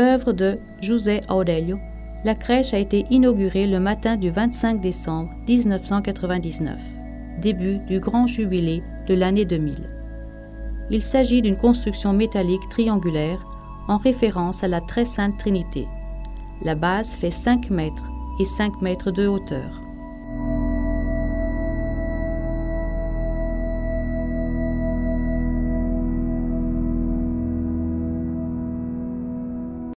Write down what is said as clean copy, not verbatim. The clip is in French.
Œuvre de José Aurélio, la crèche a été inaugurée le matin du 25 décembre 1999, début du grand jubilé de l'année 2000. Il s'agit d'une construction métallique triangulaire en référence à la très sainte Trinité. La base fait 5 mètres et 5 mètres de hauteur.